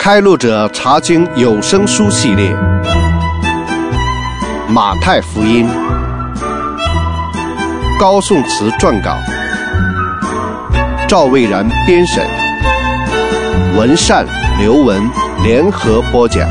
开路者查经有声书系列，马太福音，高颂慈撰稿，赵蔚然编审，文善、刘文联合播讲。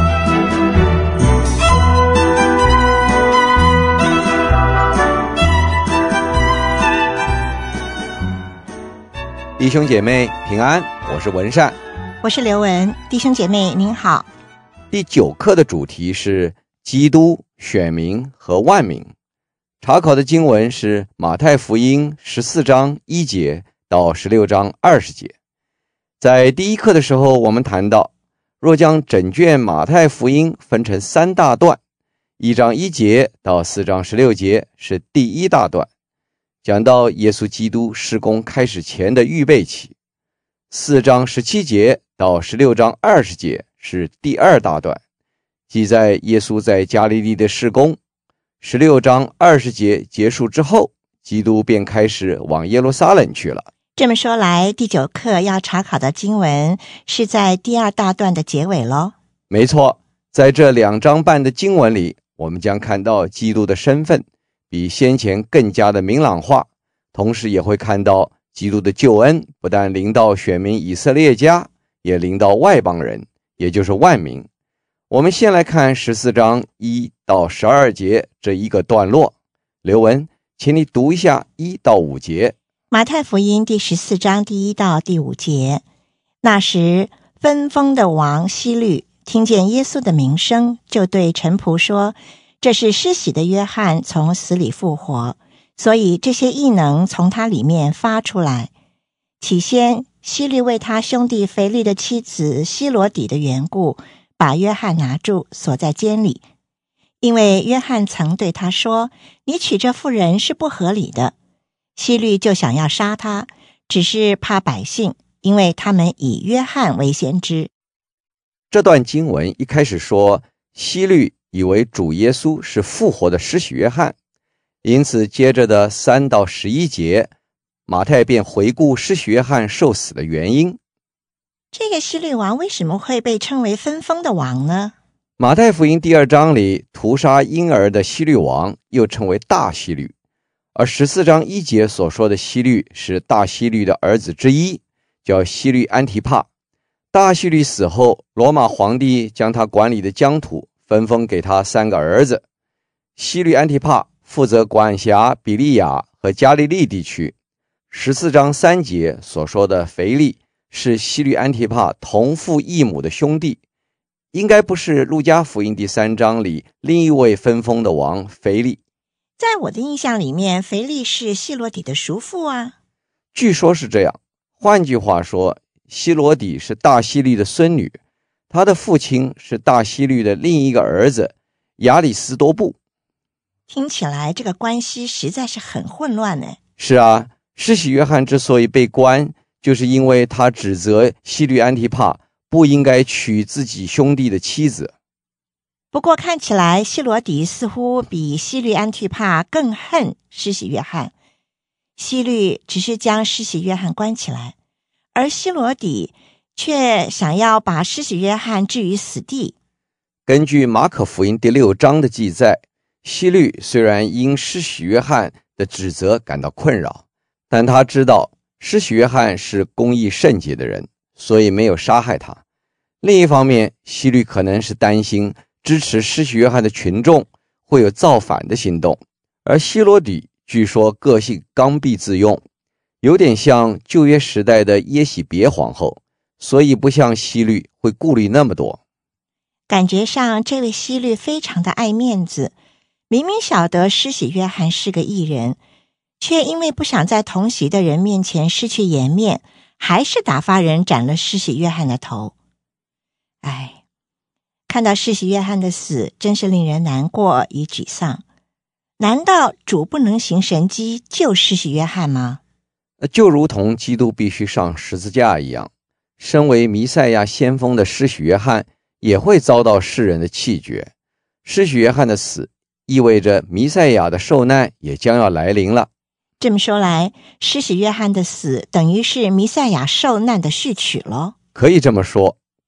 弟兄姐妹平安，我是文善， 我是刘文。弟兄姐妹您好。 第9课的主题是基督、选民和万民。查考的经文是马太福音14章1节到16章20节。在第1课的时候，我们谈到，若将整卷马太福音分成3大段，1章1节到4章16节是第1大段，讲到耶稣基督事工开始前的预备期。4章17节到16章20节是第2大段，记载耶稣在加利利的事工。16章20节结束之后，基督便开始往耶路撒冷去了。 这么说来，第9课要查考的经文是在第2大段的结尾咯。 没错，在这2章半的经文里，我们将看到基督的身份比先前更加的明朗化，同时也会看到基督的救恩不但临到选民以色列家，也临到外邦人，也就是万民。我们先来看14章1到12节这一个段落。刘文，请你读一下1到5节。 马太福音第14章第1到第5节。那时，分封的王希律听见耶稣的名声，就对臣仆说，这是施洗的约翰从死里复活，所以这些异能从他里面发出来。起先，希律为他兄弟腓力的妻子希罗底的缘故，把约翰拿住，锁在监里。因为约翰曾对他说，你娶这妇人是不合理的。希律就想要杀他，只是怕百姓，因为他们以约翰为先知。 这段经文一开始说，希律以为主耶稣是复活的施洗约翰，因此接着的3到11节，马太便回顾施洗约翰受死的原因。 这个希律王为什么会被称为分封的王呢？ 马太福音第2章里屠杀婴儿的希律王又称为大希律，而14章1节所说的希律是大希律的儿子之一，叫希律安提帕。大希律死后，罗马皇帝将他管理的疆土分封给他3个儿子。希律安提帕负责管辖比利亚和加利利地区。14章3节所说的腓力是希律安提帕同父异母的兄弟，应该不是路加福音第3章里另一位分封的王腓力。 在我的印象里面，腓力是希罗底的叔父啊。 据说是这样，换句话说，希罗底是大希律的孙女，他的父亲是大希律的另一个儿子亚里斯多布。 听起来这个关系实在是很混乱呢。 是啊，施洗约翰之所以被关，就是因为他指责希律安提帕不应该娶自己兄弟的妻子。 不过看起来希罗底似乎比希律安提帕更恨施洗约翰。希律只是将施洗约翰关起来，而希罗底却想要把施洗约翰置于死地。 根据马可福音第6章的记载，希律虽然因施洗约翰的指责感到困扰，但他知道施洗约翰是公义圣洁的人，所以没有杀害他。另一方面，希律可能是担心支持施洗约翰的群众会有造反的行动，而希罗底据说个性刚愎自用，有点像旧约时代的耶洗别皇后，所以不像希律会顾虑那么多。 感觉上这位希律非常的爱面子，明明晓得施洗约翰是个义人，却因为不想在同席的人面前失去颜面，还是打发人斩了施洗约翰的头。看到施洗约翰的死，真是令人难过与沮丧。难道主不能行神迹救施洗约翰吗？ 就如同基督必须上十字架一样，身为弥赛亚先锋的施洗约翰也会遭到世人的弃绝。施洗约翰的死意味着弥赛亚的受难也将要来临了。 这么说来，施洗约翰的死等于是弥赛亚受难的序曲咯。 可以这么说，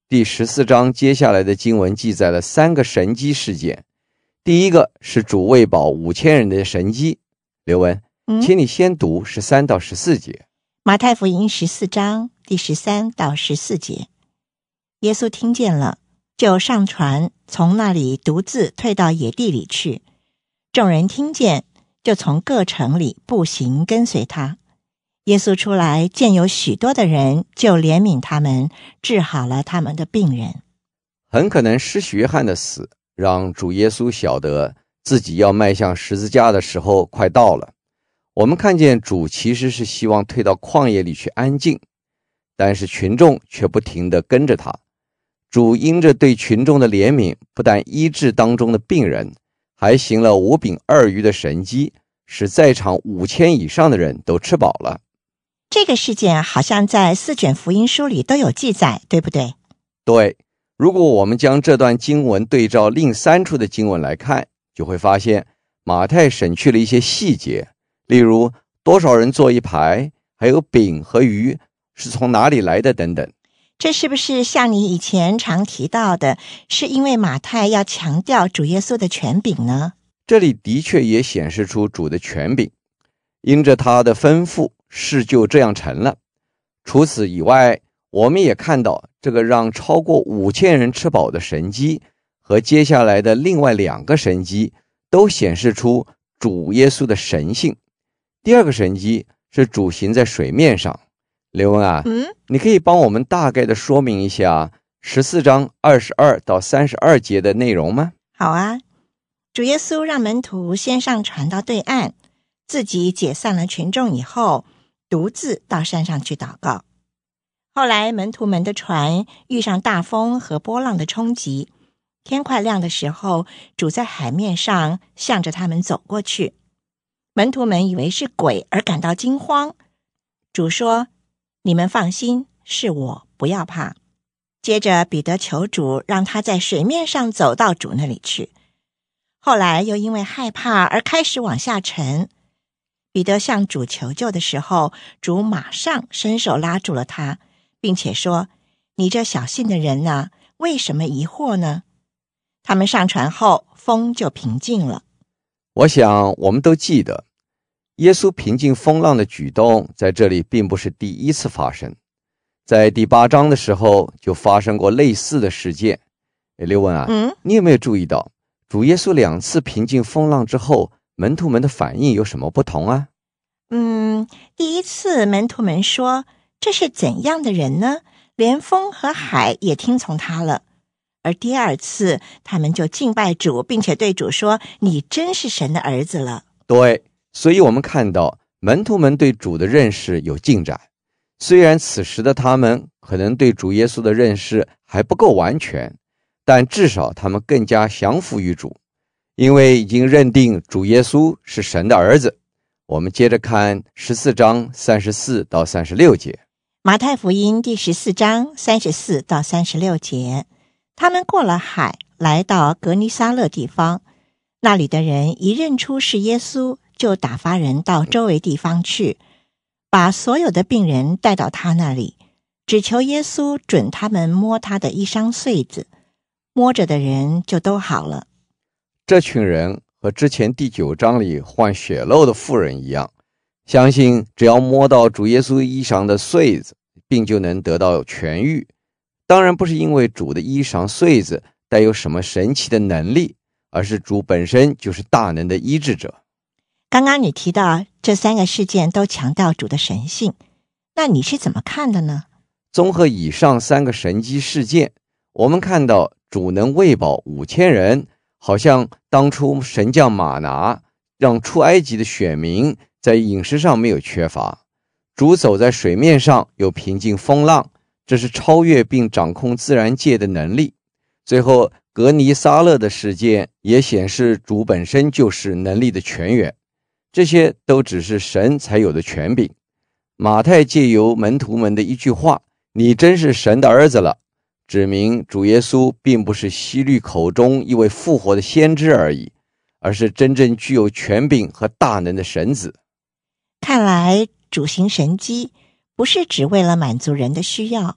第14章接下来的经文记载了3个神迹事件。第一个是主喂饱5000人的神迹。刘文，请你先读13到14节。 马太福音14章第13到14节。耶稣听见了，就上船，从那里独自退到野地里去。众人听见，就从各城里步行跟随他。耶稣出来，见有许多的人，就怜悯他们，治好了他们的病人。 很可能施洗约翰的死让主耶稣晓得自己要迈向十字架的时候快到了。我们看见主其实是希望退到旷野里去安静，但是群众却不停地跟着他。主因着对群众的怜悯，不但医治当中的病人，还行了5饼2鱼的神迹，使在场5000以上的人都吃饱了。 这个事件好像在4卷福音书里都有记载，对不对？ 对，如果我们将这段经文对照另3处的经文来看，就会发现马太省去了一些细节，例如多少人坐一排，还有饼和鱼是从哪里来的等等。 这是不是像你以前常提到的，是因为马太要强调主耶稣的权柄呢？ 这里的确也显示出主的权柄，因着他的吩咐，事就这样成了。除此以外，我们也看到这个让超过5000人吃饱的神迹和接下来的另外2个神迹都显示出主耶稣的神性。第2个神迹是主行在水面上。刘文啊，你可以帮我们大概的说明一下14章22到32节的内容吗？ 好啊，主耶稣让门徒先上船到对岸，自己解散了群众以后，独自到山上去祷告。后来门徒们的船遇上大风和波浪的冲击，天快亮的时候，主在海面上向着他们走过去。门徒们以为是鬼而感到惊慌。主说：“你们放心，是我，不要怕。”接着彼得求主让他在水面上走到主那里去。后来又因为害怕而开始往下沉。彼得向主求救的时候，主马上伸手拉住了他，并且说：“你这小信的人啊，为什么疑惑呢？”他们上船后，风就平静了。 我想我们都记得，耶稣平静风浪的举动在这里并不是第一次发生，在第8章的时候就发生过类似的事件。刘文啊，你有没有注意到主耶稣2次平静风浪之后，门徒们的反应有什么不同啊？ 第一次门徒们说：“这是怎样的人呢？连风和海也听从他了。”而第2次他们就敬拜主，并且对主说：“你真是神的儿子了。” 对，所以我们看到门徒们对主的认识有进展。虽然此时的他们可能对主耶稣的认识还不够完全，但至少他们更加降服于主，因为已经认定主耶稣是神的儿子。我们接着看14章34到36节。 马太福音第14章34到36节。他们过了海，来到革尼撒勒地方，那里的人一认出是耶稣，就打发人到周围地方去，把所有的病人带到他那里，只求耶稣准他们摸他的衣裳穗子，摸着的人就都好了。 这群人和之前第9章里患血漏的妇人一样，相信只要摸到主耶稣衣裳的穗子，病就能得到痊愈。当然不是因为主的衣裳穗子带有什么神奇的能力，而是主本身就是大能的医治者。 刚刚你提到这3个事件都强调主的神性，那你是怎么看的呢？ 综合以上3个神迹事件，我们看到主能喂饱5000人，好像当初神将玛拿让出埃及的选民在饮食上没有缺乏。主走在水面上有平静风浪，这是超越并掌控自然界的能力。最后革尼撒勒的事件也显示主本身就是能力的泉源，这些都只是神才有的权柄。马太借由门徒们的一句话：“你真是神的儿子了”，指明主耶稣并不是希律口中一位复活的先知而已，而是真正具有权柄和大能的神子。 看来主行神迹不是只为了满足人的需要，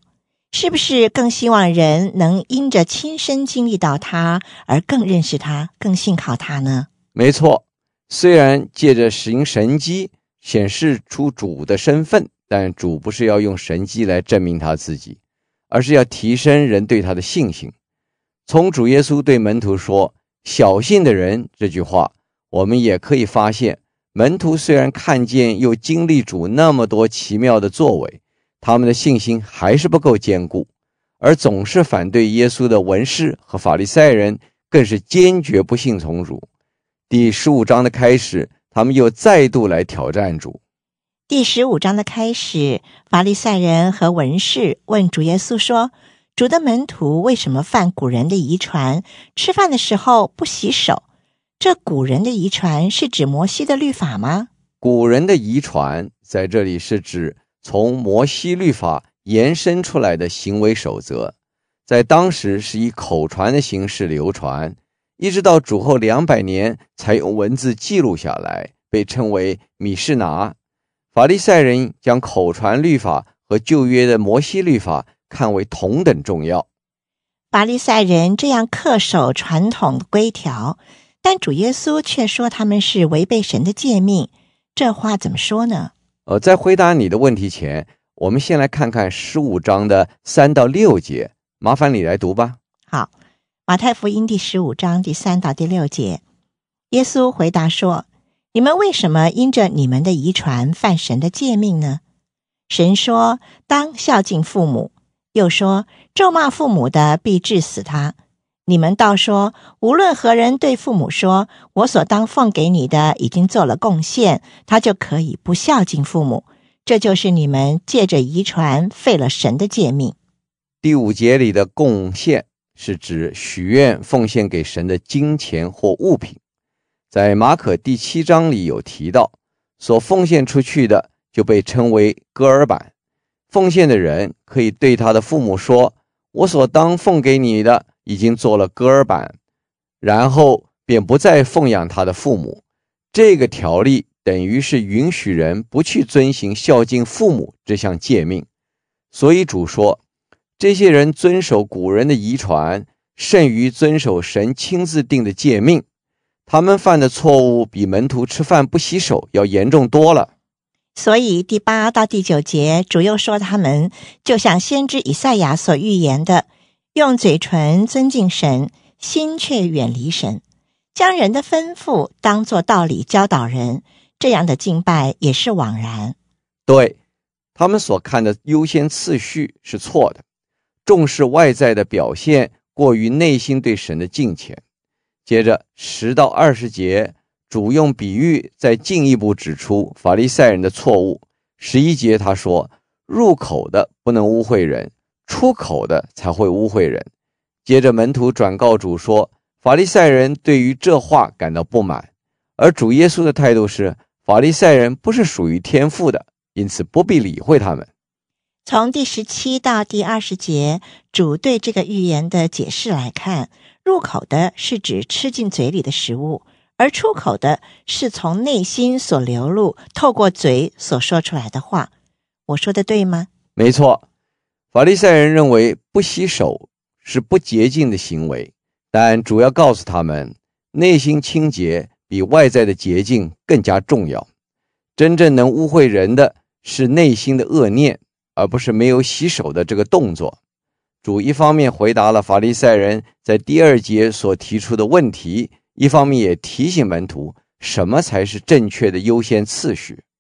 是不是更希望人能因着亲身经历到他而更认识他，更信靠他呢？ 没错，虽然借着行神迹显示出主的身份，但主不是要用神迹来证明他自己，而是要提升人对他的信心。从主耶稣对门徒说小信的人这句话，我们也可以发现，门徒虽然看见又经历主那么多奇妙的作为，他们的信心还是不够坚固，而总是反对耶稣的文士和法利赛人更是坚决不信从主。第15章的开始，他们又再度来挑战主。 第15章的开始，法利赛人和文士问主耶稣说，主的门徒为什么犯古人的遗传，吃饭的时候不洗手？这古人的遗传是指摩西的律法吗？ 古人的遗传在这里是指从摩西律法延伸出来的行为守则，在当时是以口传的形式流传，一直到主后200年才用文字记录下来，被称为米士拿。法利赛人将口传律法和旧约的摩西律法看为同等重要。 法利赛人这样恪守传统的规条，但主耶稣却说他们是违背神的诫命，这话怎么说呢？ 在回答你的问题前，我们先来看看15章的3到6节，麻烦你来读吧。 好，马太福音第15章第3到第6节，耶稣回答说，你们为什么因着你们的遗传犯神的诫命呢？神说，当孝敬父母，又说，咒骂父母的必治死他。你们倒说，无论何人对父母说，我所当奉给你的已经做了贡献，他就可以不孝敬父母。这就是你们借着遗传废了神的诫命。 第5节里的贡献是指许愿奉献给神的金钱或物品。在马可第7章里有提到，所奉献出去的就被称为割耳板。奉献的人可以对他的父母说，我所当奉给你的已经做了割耳板，然后便不再奉养他的父母。这个条例等于是允许人不去遵行孝敬父母这项诫命。所以主说，这些人遵守古人的遗传，胜于遵守神亲自定的诫命。他们犯的错误比门徒吃饭不洗手要严重多了。 所以第8到第9节，主又说他们就像先知以赛亚所预言的，用嘴唇尊敬神，心却远离神，将人的吩咐当作道理教导人，这样的敬拜也是枉然。 对，他们所看的优先次序是错的，重视外在的表现，过于内心对神的敬虔。接着10到20节，主用比喻再进一步指出法利赛人的错误。11节他说，入口的不能污秽人，出口的才会污秽人。接着门徒转告主说，法利赛人对于这话感到不满，而主耶稣的态度是，法利赛人不是属于天父的，因此不必理会他们。 从第17到第20节，主对这个预言的解释来看，入口的是指吃进嘴里的食物，而出口的是从内心所流露，透过嘴所说出来的话。我说的对吗？ 没错，法利赛人认为不洗手是不洁净的行为，但主要告诉他们，内心清洁比外在的洁净更加重要。真正能污秽人的是内心的恶念，而不是没有洗手的这个动作。主一方面回答了法利赛人在第2节所提出的问题，一方面也提醒门徒什么才是正确的优先次序。